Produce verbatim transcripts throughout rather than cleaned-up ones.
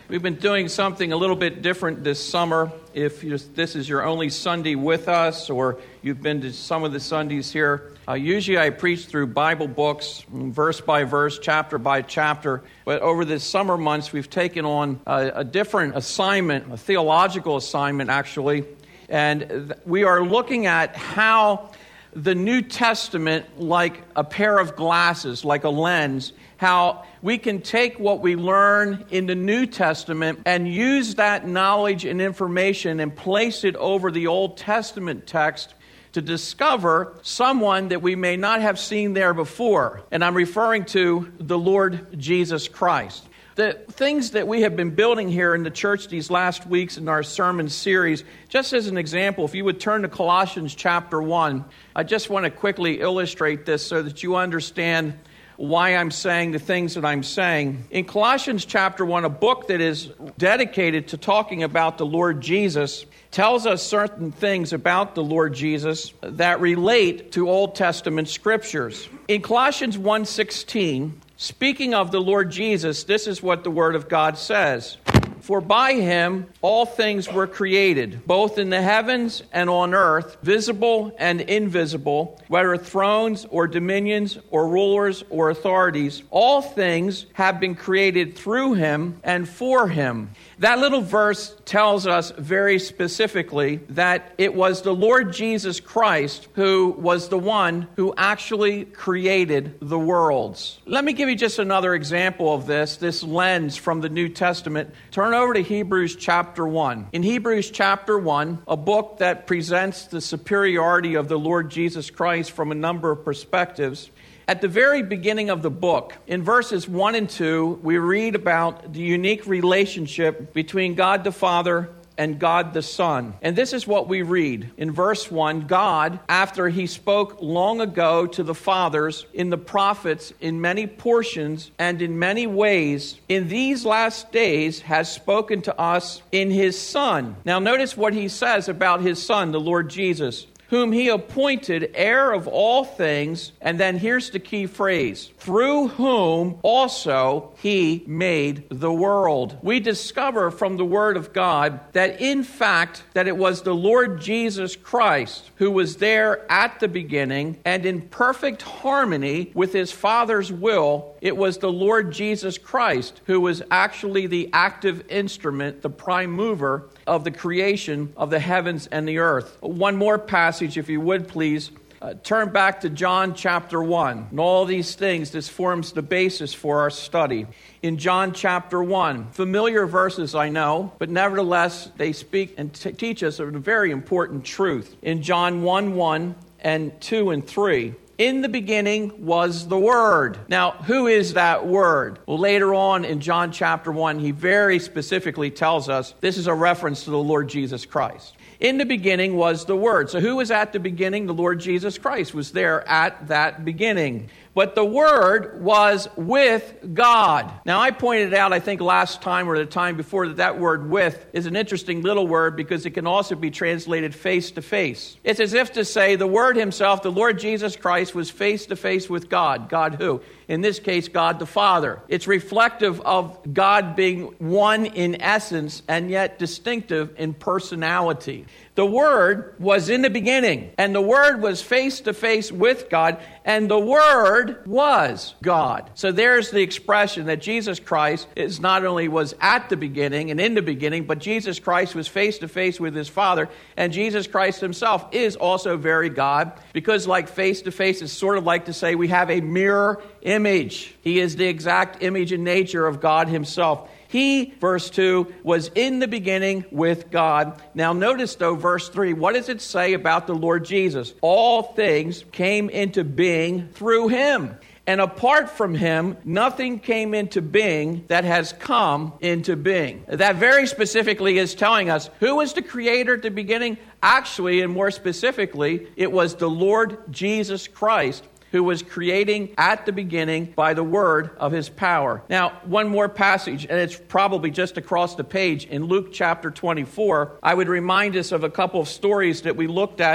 We've been doing something a little bit different this summer. If you're, this is your only Sunday with us, or you've been to some of the Sundays here, uh, usually I preach through Bible books, verse by verse, chapter by chapter. But over the summer months, we've taken on a, a different assignment, a theological assignment, actually. And th- we are looking at how the New Testament, like a pair of glasses, like a lens, how we can take what we learn in the New Testament and use that knowledge and information and place it over the Old Testament text to discover someone that we may not have seen there before. And I'm referring to the Lord Jesus Christ. The things that we have been building here in the church these last weeks in our sermon series, just as an example, if you would turn to Colossians chapter one, I just want to quickly illustrate this so that you understand why I'm saying the things that I'm saying. In Colossians chapter one, a book that is dedicated to talking about the Lord Jesus, tells us certain things about the Lord Jesus that relate to Old Testament scriptures. In Colossians one sixteen, speaking of the Lord Jesus, this is what the Word of God says. For by him all things were created, both in the heavens and on earth, visible and invisible, whether thrones or dominions or rulers or authorities. All things have been created through him and for him. That little verse tells us very specifically that it was the Lord Jesus Christ who was the one who actually created the worlds. Let me give you just another example of this, this lens from the New Testament. Turn over to Hebrews chapter one. In Hebrews chapter one, a book that presents the superiority of the Lord Jesus Christ from a number of perspectives, at the very beginning of the book, in verses one and two, we read about the unique relationship between God the Father and God the Son. And this is what we read. In verse one, God, after he spoke long ago to the fathers in the prophets in many portions and in many ways, in these last days has spoken to us in his Son. Now notice what he says about his Son, the Lord Jesus, whom he appointed heir of all things, and then here's the key phrase, through whom also he made the world. We discover from the Word of God that in fact, that it was the Lord Jesus Christ who was there at the beginning, and in perfect harmony with his Father's will, it was the Lord Jesus Christ who was actually the active instrument, the prime mover of the creation of the heavens and the earth. One more passage, if you would please. Uh, turn back to John chapter one. And all these things, this forms the basis for our study. In John chapter one, familiar verses I know, but nevertheless they speak and t- teach us a very important truth. In John one one and two and three, in the beginning was the Word. Now, who is that Word? Well, later on in John chapter one, he very specifically tells us this is a reference to the Lord Jesus Christ. In the beginning was the Word. So who was at the beginning? The Lord Jesus Christ was there at that beginning. But the Word was with God. Now, I pointed out, I think last time or the time before, that that word with is an interesting little word because it can also be translated face to face. It's as if to say the Word himself, the Lord Jesus Christ, was face to face with God. God who? In this case, God the Father. It's reflective of God being one in essence and yet distinctive in personality. The Word was in the beginning, and the Word was face to face with God, and the Word was God. So there's the expression that Jesus Christ is not only was at the beginning and in the beginning, but Jesus Christ was face to face with his Father, and Jesus Christ himself is also very God, because like face to face is sort of like to say we have a mirror image. He is the exact image and nature of God himself. He, verse two, was in the beginning with God. Now notice though, verse three, what does it say about the Lord Jesus? All things came into being through him. And apart from him, nothing came into being that has come into being. That very specifically is telling us who was the creator at the beginning? Actually, and more specifically, it was the Lord Jesus Christ, who was creating at the beginning by the word of his power. Now, one more passage, and it's probably just across the page in Luke chapter twenty-four. I would remind us of a couple of stories that we looked at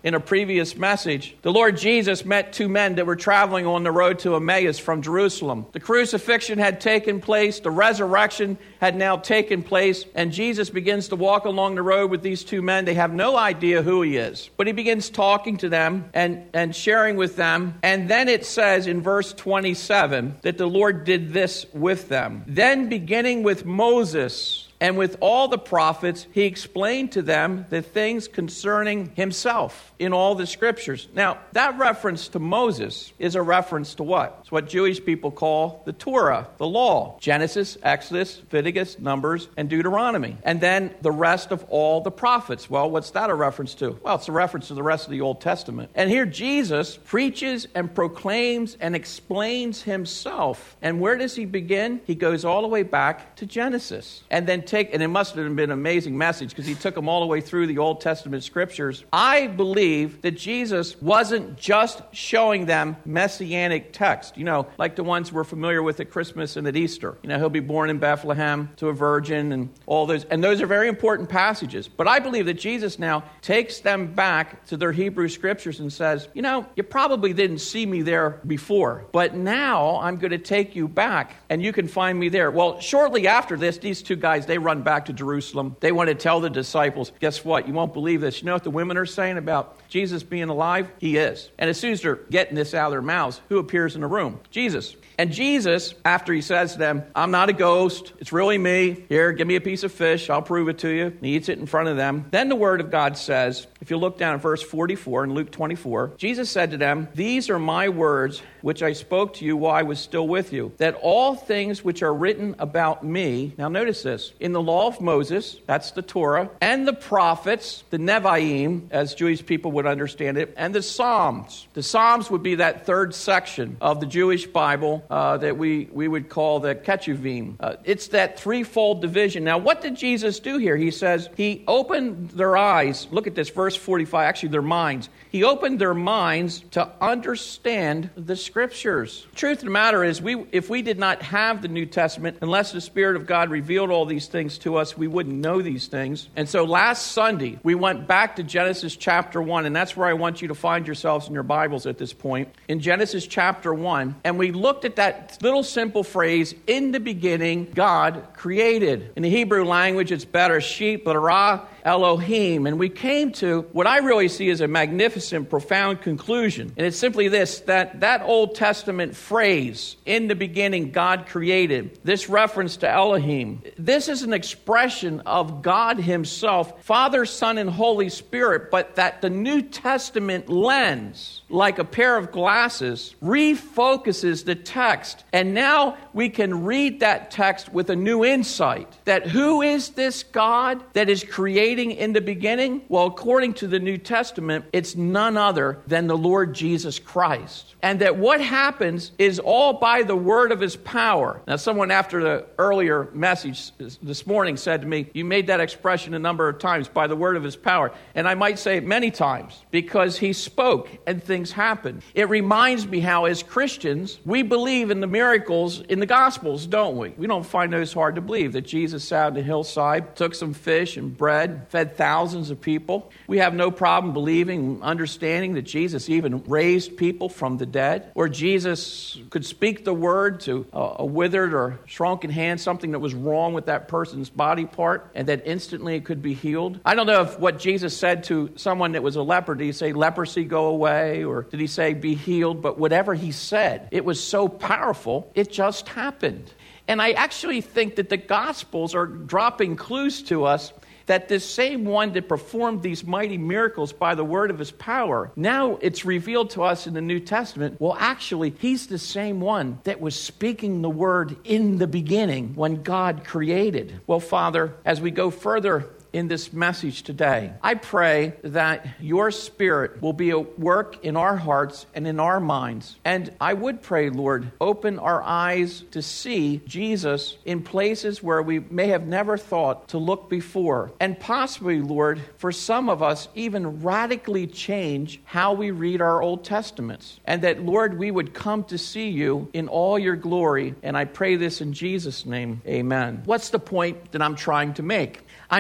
in a previous message, the Lord Jesus met two men that were traveling on the road to Emmaus from Jerusalem. The crucifixion had taken place, the resurrection had now taken place, and Jesus begins to walk along the road with these two men. They have no idea who he is, but he begins talking to them and, and sharing with them. And then it says in verse twenty-seven that the Lord did this with them. Then beginning with Moses and with all the prophets, he explained to them the things concerning himself in all the scriptures. Now, that reference to Moses is a reference to what? It's what Jewish people call the Torah, the law. Genesis, Exodus, Leviticus, Numbers, and Deuteronomy. And then the rest of all the prophets. Well, what's that a reference to? Well, it's a reference to the rest of the Old Testament. And here Jesus preaches and proclaims and explains himself. And where does he begin? He goes all the way back to Genesis. And then take, and it must have been an amazing message because he took them all the way through the Old Testament scriptures. I believe that Jesus wasn't just showing them messianic text, you know, like the ones we're familiar with at Christmas and at Easter. You know, he'll be born in Bethlehem to a virgin and all those, and those are very important passages. But I believe that Jesus now takes them back to their Hebrew scriptures and says, you know, you probably didn't see me there before, but now I'm going to take you back and you can find me there. Well, shortly after this, these two guys, they run back to Jerusalem. They want to tell the disciples, guess what? You won't believe this. You know what the women are saying about Jesus being alive? He is. And as soon as they're getting this out of their mouths, who appears in the room? Jesus. And Jesus, after he says to them, I'm not a ghost, it's really me. Here, give me a piece of fish, I'll prove it to you. And he eats it in front of them. Then the word of God says, if you look down at verse forty-four in Luke twenty-four, Jesus said to them, these are my words which I spoke to you while I was still with you, that all things which are written about me, now notice this, in the law of Moses, that's the Torah, and the prophets, the Nevi'im, as Jewish people would understand it, and the Psalms. The Psalms would be that third section of the Jewish Bible uh, that we, we would call the Ketuvim. Uh, it's that threefold division. Now, what did Jesus do here? He says he opened their eyes. Look at this, verse forty-five, actually their minds. He opened their minds to understand the Scriptures. The truth of the matter is, we if we did not have the New Testament, unless the Spirit of God revealed all these things to us, we wouldn't know these things. And so last Sunday, we went back to Genesis chapter one, and that's where I want you to find yourselves in your Bibles at this point. In Genesis chapter one, and we looked at that little simple phrase, in the beginning, God created. In the Hebrew language, it's Bereshit, bara Elohim. And we came to what I really see as a magnificent, profound conclusion. And it's simply this, that that Old Testament phrase, in the beginning, God created, this reference to Elohim, this is an expression of God himself, Father, Son, and Holy Spirit, but that the New Testament lens, like a pair of glasses, refocuses the text. And now we can read that text with a new insight. That who is this God that is creating in the beginning? Well, according to the New Testament, it's none other than the Lord Jesus Christ. And that what happens is all by the word of his power. Now, someone after the earlier message this morning said to me, you made that expression a number of times, by the word of his power. And I might say it many times, because he spoke and things happened. It reminds me how, as Christians, we believe in the miracles in the Gospels, don't we? We don't find those hard to believe, that Jesus sat on the hillside, took some fish and bread, fed thousands of people. We have no problem believing, understanding that Jesus even raised people from the dead, or Jesus could speak the word to a, a withered or shrunken hand, something that was wrong with that person's body part, and that instantly it could be healed. I don't know if what Jesus said to someone that was a leper, did he say, leprosy go away, or did he say, be healed? But whatever he said, it was so powerful, it just happened. And I actually think that the Gospels are dropping clues to us that this same one that performed these mighty miracles by the word of his power, now it's revealed to us in the New Testament, well, actually, he's the same one that was speaking the word in the beginning when God created. Well, Father, as we go further in this message today, I pray that your Spirit will be at work in our hearts and in our minds. And I would pray, Lord, open our eyes to see Jesus in places where we may have never thought to look before. And possibly, Lord, for some of us, even radically change how we read our Old Testaments. And that, Lord, we would come to see you in all your glory. And I pray this in Jesus' name. Amen. What's the point that I'm trying to make? I'm saying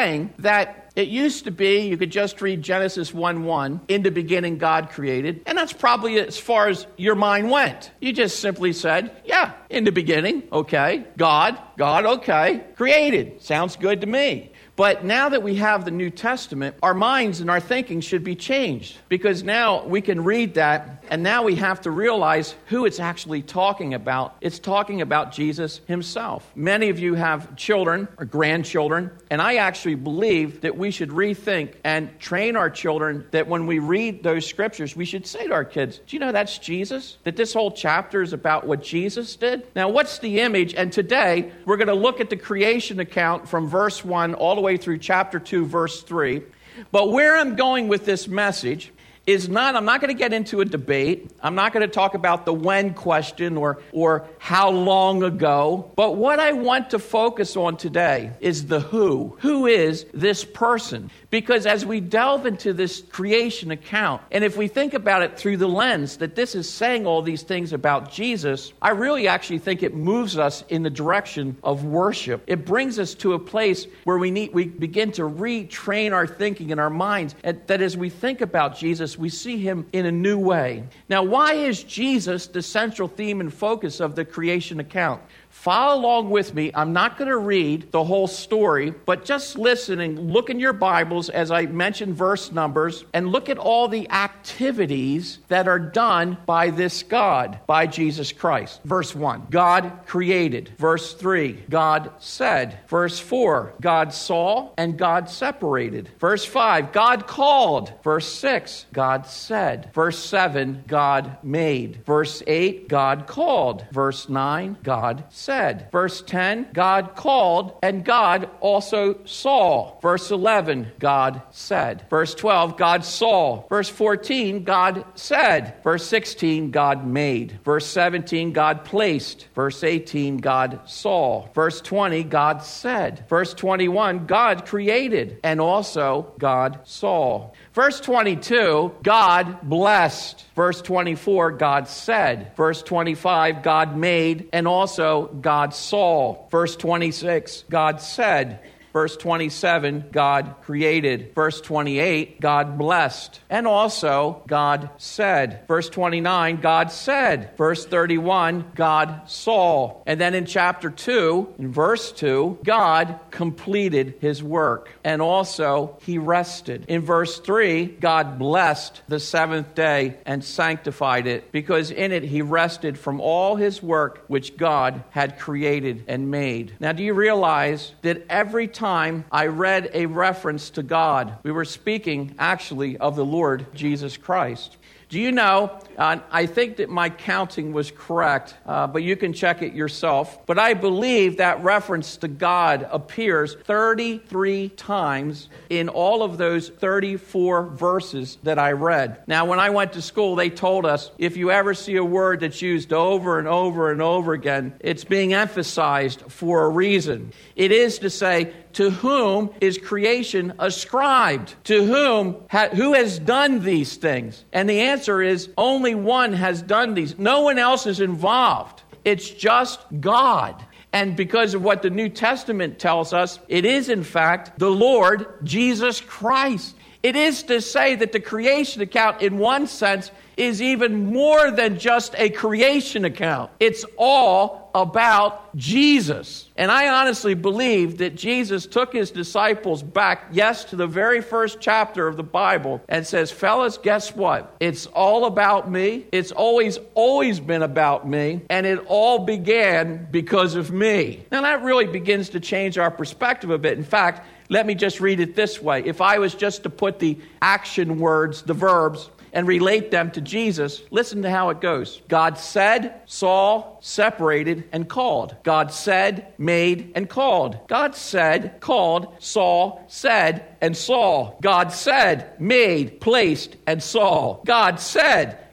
saying that it used to be you could just read Genesis one one, in the beginning God created, and that's probably as far as your mind went. You just simply said, yeah, in the beginning, okay, God, God, okay, created. Sounds good to me. But now that we have the New Testament, our minds and our thinking should be changed, because now we can read that, and now we have to realize who it's actually talking about. It's talking about Jesus himself. Many of you have children or grandchildren, and I actually believe that we should rethink and train our children that when we read those scriptures, we should say to our kids, do you know that's Jesus? That this whole chapter is about what Jesus did? Now, what's the image? And today, we're going to look at the creation account from verse one all the way through chapter two, verse three. But where I'm going with this message is not, I'm not going to get into a debate. I'm not going to talk about the when question or, or how long ago. But what I want to focus on today is the who. Who is this person? Because as we delve into this creation account, and if we think about it through the lens that this is saying all these things about Jesus, I really actually think it moves us in the direction of worship. It brings us to a place where we need, we begin to retrain our thinking and our minds, and that as we think about Jesus, we see him in a new way. Now, why is Jesus the central theme and focus of the creation account? Follow along with me. I'm not going to read the whole story, but just listen and look in your Bibles as I mention verse numbers and look at all the activities that are done by this God, by Jesus Christ. Verse one, God created. Verse three, God said. Verse four, God saw and God separated. Verse five, God called. Verse six, God said. Verse seven, God made. Verse eight, God called. Verse nine, God said. Verse ten, God called, and God also saw. Verse eleven, God said. Verse twelve, God saw. Verse fourteen, God said. Verse sixteen, God made. Verse seventeen, God placed. Verse eighteen, God saw. Verse twenty, God said. Verse twenty-one, God created, and also God saw. Verse twenty-two, God blessed. Verse twenty-four, God said. Verse twenty-five, God made, and also God saw. Verse twenty-six, God said. Verse twenty-seven, God created. Verse twenty-eight, God blessed. And also, God said. Verse twenty-nine, God said. Verse thirty-one, God saw. And then in chapter two, in verse two, God completed his work. And also, he rested. In verse three, God blessed the seventh day and sanctified it, because in it he rested from all his work which God had created and made. Now, do you realize that every time Time I read a reference to God, we were speaking actually of the Lord Jesus Christ. Do you know, uh, I think that my counting was correct, uh, but you can check it yourself. But I believe that reference to God appears thirty-three times in all of those thirty-four verses that I read. Now, when I went to school, they told us if you ever see a word that's used over and over and over again, it's being emphasized for a reason. It is to say, to whom is creation ascribed? To whom, ha, who has done these things? And the answer is only one has done these. No one else is involved. It's just God. And because of what the New Testament tells us, it is in fact the Lord Jesus Christ. It is to say that the creation account, in one sense, is even more than just a creation account. It's all about Jesus. And I honestly believe that Jesus took his disciples back, yes, to the very first chapter of the Bible and says, fellas, guess what? It's all about me. It's always, always been about me. And it all began because of me. Now that really begins to change our perspective a bit. In fact, let me just read it this way. If I was just to put the action words, the verbs, and relate them to Jesus, listen to how it goes. God said, saw, separated, and called. God said, made, and called. God said, called, saw, said, and saw. God said, made, placed, and saw. God said,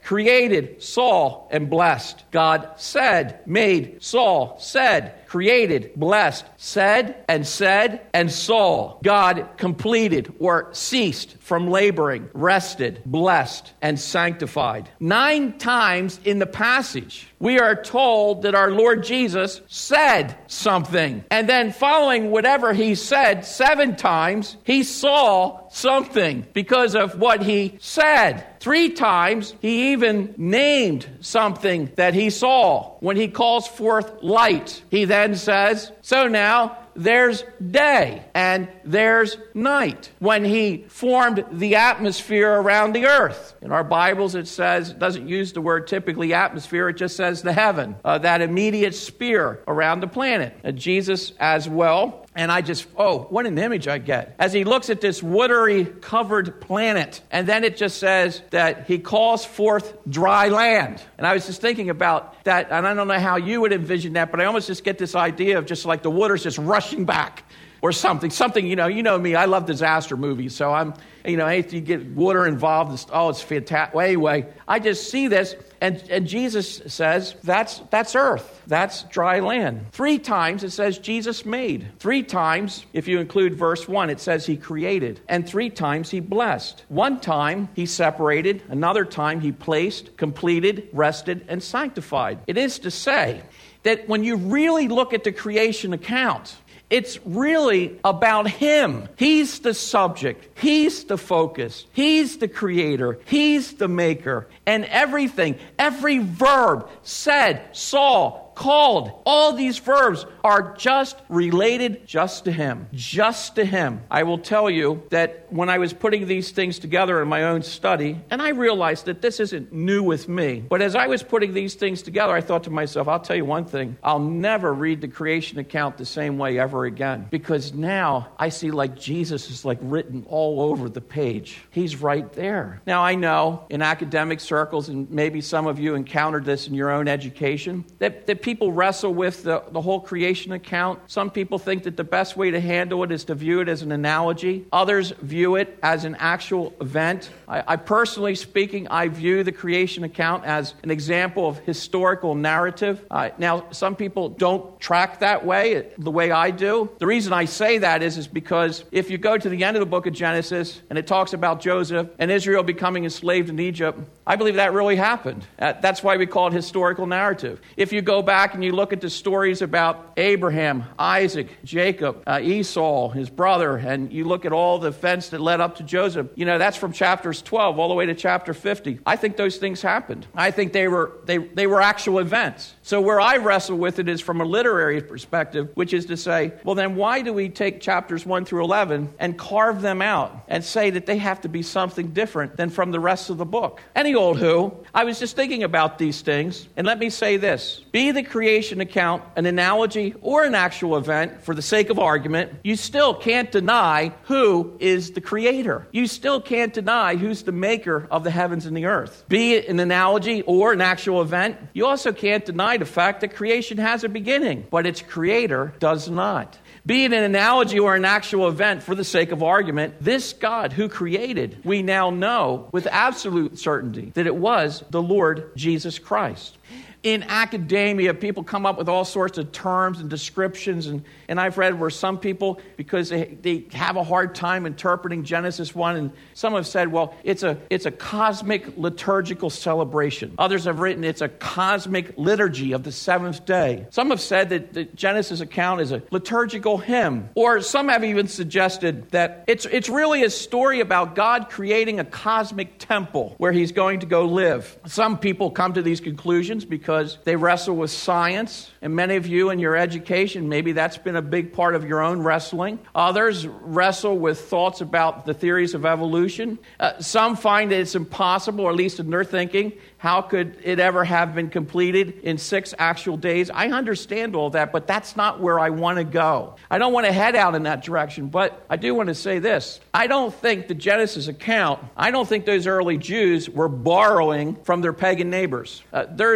created, saw, and blessed. God said, made, saw, said, created, blessed, said, and said, and saw. God completed or ceased from laboring, rested, blessed, and sanctified. Nine times in the passage, we are told that our Lord Jesus said something. And then following whatever he said seven times, he saw something because of what he said. Three times, he even named something that he saw. When he calls forth light, he then says, so now there's day and there's night. When he formed the atmosphere around the earth. In our Bibles, it says, it doesn't use the word typically atmosphere, it just says the heaven, uh, that immediate sphere around the planet. Uh, Jesus as well. And I just, oh, what an image I get. As he looks at this watery covered planet, and then it just says that he calls forth dry land. And I was just thinking about that, and I don't know how you would envision that, but I almost just get this idea of just like the water's just rushing back or something. Something, you know, you know me, I love disaster movies, so I'm, you know, if you get water involved, it's, oh, it's fantastic. Well, anyway, I just see this, and, and Jesus says, that's that's earth. That's dry land. Three times it says Jesus made. Three times, if you include verse one, it says he created. And three times he blessed. One time he separated. Another time he placed, completed, rested, and sanctified. It is to say that when you really look at the creation account, it's really about him. He's the subject. He's the focus. He's the creator. He's the maker. And everything, every verb, said, saw, called, all these verbs are just related just to him. Just to him. I will tell you that when I was putting these things together in my own study, and I realized that this isn't new with me, but as I was putting these things together, I thought to myself, I'll tell you one thing, I'll never read the creation account the same way ever again. Because now I see like Jesus is like written all over the page. He's right there. Now I know in academic circles, and maybe some of you encountered this in your own education, that, that people wrestle with the, the whole creation account. Some people think that the best way to handle it is to view it as an analogy. Others view it as an actual event. I, I personally speaking, I view the creation account as an example of historical narrative. Uh, now, some people don't track that way, the way I do. The reason I say that is, is because if you go to the end of the book of Genesis and it talks about Joseph and Israel becoming enslaved in Egypt, I believe that really happened. Uh, that's why we call it historical narrative. If you go back and you look at the stories about Abraham, Isaac, Jacob, uh, Esau, his brother, and you look at all the events that led up to Joseph, you know, that's from chapters twelve all the way to chapter fifty. I think those things happened. I think they were they they were actual events. So where I wrestle with it is from a literary perspective, which is to say, well, then why do we take chapters one through eleven and carve them out and say that they have to be something different than from the rest of the book? Any old who. I was just thinking about these things, and let me say this. Be the creation account an analogy or an actual event for the sake of argument, you still can't deny who is the creator. You still can't deny who's the maker of the heavens and the earth. Be it an analogy or an actual event, you also can't deny the fact that creation has a beginning, but its creator does not. Be it an analogy or an actual event for the sake of argument, this God who created, we now know with absolute certainty that it was the Lord Jesus Christ. In academia, people come up with all sorts of terms and descriptions, and, and I've read where some people, because they, they have a hard time interpreting Genesis one, and some have said, well, it's a it's a cosmic liturgical celebration. Others have written it's a cosmic liturgy of the seventh day. Some have said that the Genesis account is a liturgical hymn, or some have even suggested that it's it's really a story about God creating a cosmic temple where he's going to go live. Some people come to these conclusions because Because they wrestle with science, and many of you in your education, maybe that's been a big part of your own wrestling. Others wrestle with thoughts about the theories of evolution. Uh, some find that it's impossible, or at least in their thinking, how could it ever have been completed in six actual days? I understand all that, but that's not where I want to go. I don't want to head out in that direction, but I do want to say this. I don't think the Genesis account, I don't think those early Jews were borrowing from their pagan neighbors. Uh, there's a, a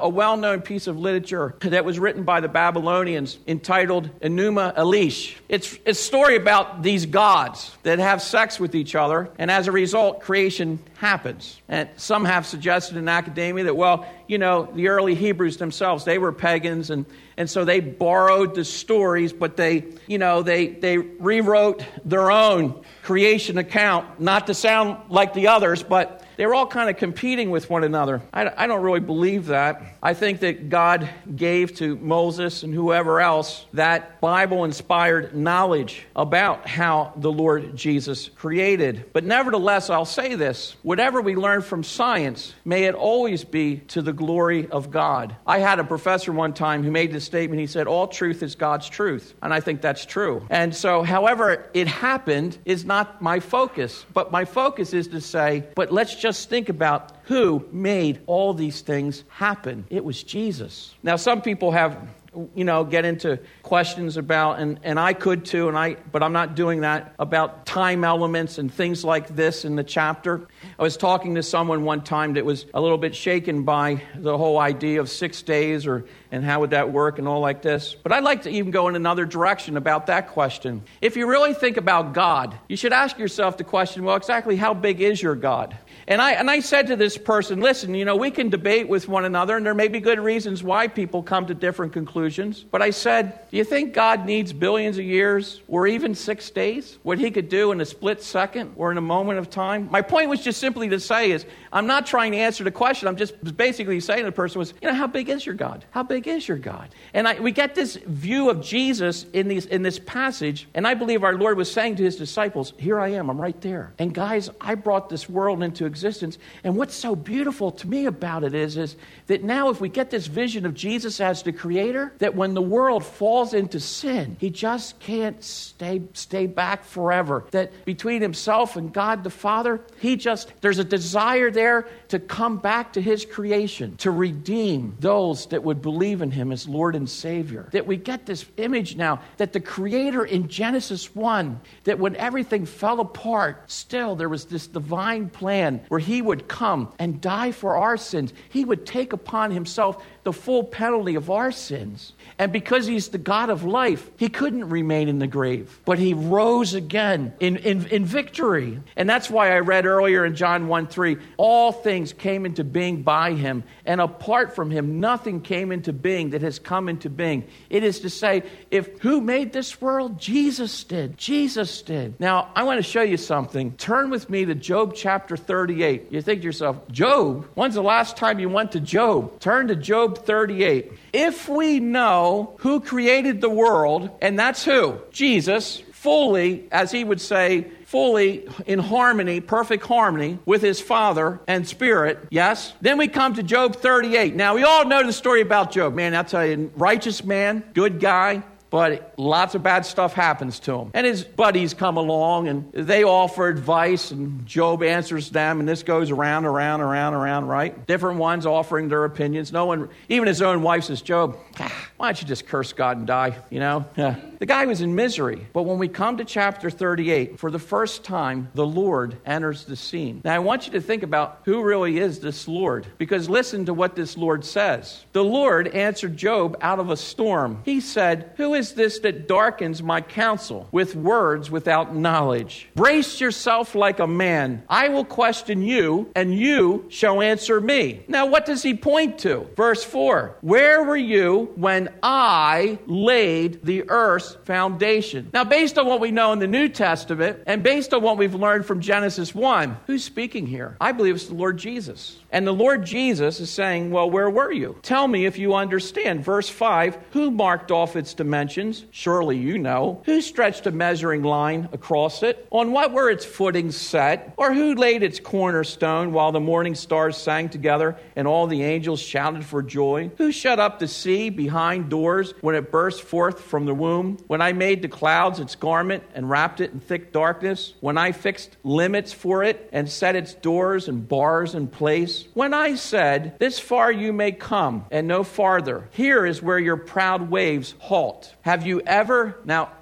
well-known piece of literature that was written by the Babylonians entitled Enuma Elish. It's a story about these gods that have sex with each other, and as a result, creation happens. And some have suggested in academia that, well, you know, the early Hebrews themselves, they were pagans, and, and so they borrowed the stories, but they, you know, they, they rewrote their own creation account, not to sound like the others, but they were all kind of competing with one another. I, I don't really believe that. I think that God gave to Moses and whoever else that Bible-inspired knowledge about how the Lord Jesus created. But nevertheless, I'll say this. Whatever we learn from science, may it always be to the glory of God. I had a professor one time who made this statement. He said, all truth is God's truth. And I think that's true. And so, however it happened is not my focus. But my focus is to say, but let's just Just think about who made all these things happen. It was Jesus. Now, some people have, you know, get into questions about, and, and I could too, and I, but I'm not doing that, about time elements and things like this in the chapter. I was talking to someone one time that was a little bit shaken by the whole idea of six days or and how would that work and all like this. But I'd like to even go in another direction about that question. If you really think about God, you should ask yourself the question, well, exactly how big is your God? And I and I said to this person, listen, you know, we can debate with one another, and there may be good reasons why people come to different conclusions. But I said, do you think God needs billions of years or even six days? What he could do in a split second or in a moment of time? My point was just simply to say is, I'm not trying to answer the question. I'm just basically saying to the person was, you know, how big is your God? How big is your God? And I, we get this view of Jesus in these in this passage, and I believe our Lord was saying to his disciples, here I am, I'm right there. And guys, I brought this world into existence, and what's so beautiful to me about it is, is that now if we get this vision of Jesus as the creator, that when the world falls into sin, he just can't stay stay back forever. That between himself and God the Father, he just, there's a desire there to come back to his creation, to redeem those that would believe in him as Lord and Savior. That we get this image now that the creator in Genesis one, that when everything fell apart, still there was this divine plan where he would come and die for our sins. He would take upon himself the full penalty of our sins. And because he's the God of life, he couldn't remain in the grave, but he rose again in, in, in victory. And that's why I read earlier in John one three, all things came into being by him, and apart from him, nothing came into being that has come into being. It is to say, if who made this world? Jesus did. Jesus did. Now, I want to show you something. Turn with me to Job chapter thirty-eight. You think to yourself, Job? When's the last time you went to Job? Turn to Job thirty-eight. If we know who created the world, and that's who? Jesus, fully, as he would say, fully in harmony, perfect harmony with his Father and Spirit, yes? Then we come to Job thirty-eight. Now, we all know the story about Job. Man, I'll tell you, righteous man, good guy, but lots of bad stuff happens to him. And his buddies come along, and they offer advice, and Job answers them, and this goes around, around, around, around, right? Different ones offering their opinions. No one, even his own wife says, Job, why don't you just curse God and die, you know? Yeah. The guy was in misery. But when we come to chapter thirty-eight, for the first time, the Lord enters the scene. Now, I want you to think about who really is this Lord, because listen to what this Lord says. The Lord answered Job out of a storm. He said, who is this that darkens my counsel with words without knowledge? Brace yourself like a man. I will question you, and you shall answer me. Now, what does he point to? Verse four, where were you when I laid the earth's foundation? Now, based on what we know in the New Testament, and based on what we've learned from Genesis one, who's speaking here? I believe it's the Lord Jesus. And the Lord Jesus is saying, well, where were you? Tell me if you understand. Verse five, who marked off its dimensions? Surely you know. Who stretched a measuring line across it? On what were its footings set? Or who laid its cornerstone while the morning stars sang together and all the angels shouted for joy? Who shut up the sea behind doors when it burst forth from the womb? When I made the clouds its garment and wrapped it in thick darkness? When I fixed limits for it and set its doors and bars in place? When I said, this far you may come and no farther, here is where your proud waves halt. Have you ever, now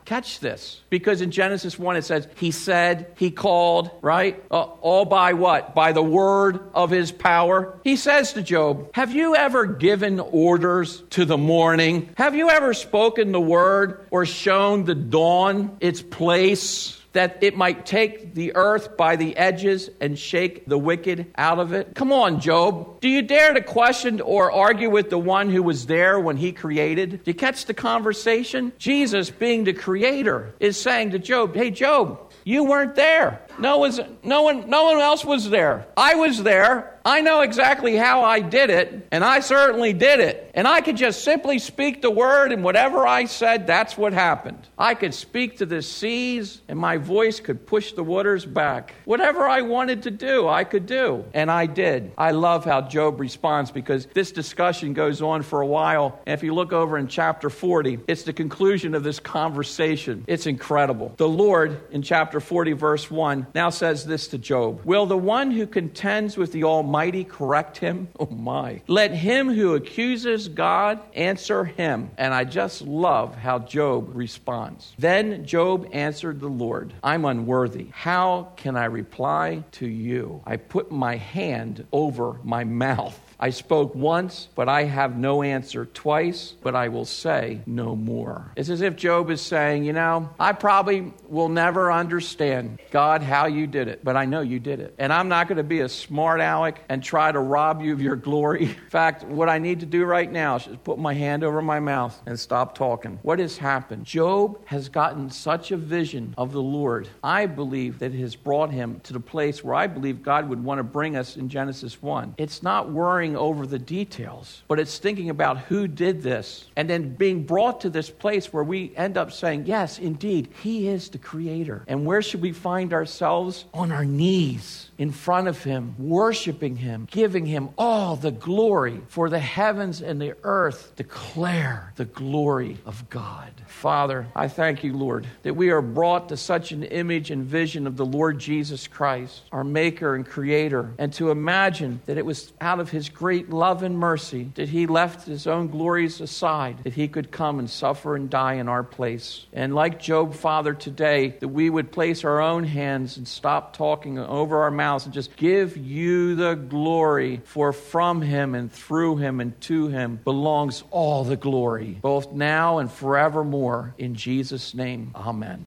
Catch this. Because in Genesis one it says, he said, he called, right? Uh, all by what? By the word of his power. He says to Job, have you ever given orders to the morning? Have you ever spoken the word or shown the dawn its place, that it might take the earth by the edges and shake the wicked out of it? Come on, Job. Do you dare to question or argue with the one who was there when he created? Do you catch the conversation? Jesus, being the creator, is saying to Job, hey, Job, you weren't there. No one's, no one, no one else was there. I was there. I know exactly how I did it, and I certainly did it. And I could just simply speak the word, and whatever I said, that's what happened. I could speak to the seas, and my voice could push the waters back. Whatever I wanted to do, I could do. And I did. I love how Job responds, because this discussion goes on for a while. And if you look over in chapter forty, it's the conclusion of this conversation. It's incredible. The Lord, in chapter forty, verse one, now says this to Job. Will the one who contends with the Almighty correct him? Oh my. Let him who accuses God answer him. And I just love how Job responds. Then Job answered the Lord, I'm unworthy. How can I reply to you? I put my hand over my mouth. I spoke once, but I have no answer. Twice, but I will say no more. It's as if Job is saying, you know, I probably will never understand, God, how you did it, but I know you did it. And I'm not going to be a smart aleck and try to rob you of your glory. In fact, what I need to do right now is just put my hand over my mouth and stop talking. What has happened? Job has gotten such a vision of the Lord. I believe that it has brought him to the place where I believe God would want to bring us in Genesis one. It's not worrying over the details, but it's thinking about who did this, and then being brought to this place where we end up saying, yes, indeed, he is the creator. And where should we find ourselves? On our knees in front of him, worshiping him, giving him all the glory, for the heavens and the earth declare the glory of God. Father, I thank you, Lord, that we are brought to such an image and vision of the Lord Jesus Christ, our maker and creator, and to imagine that it was out of his great love and mercy that he left his own glories aside, that he could come and suffer and die in our place. And like Job, Father, today, that we would place our own hands and stop talking over our mouths and just give you the glory, for from him and through him and to him belongs all the glory, both now and forevermore. In Jesus' name, amen.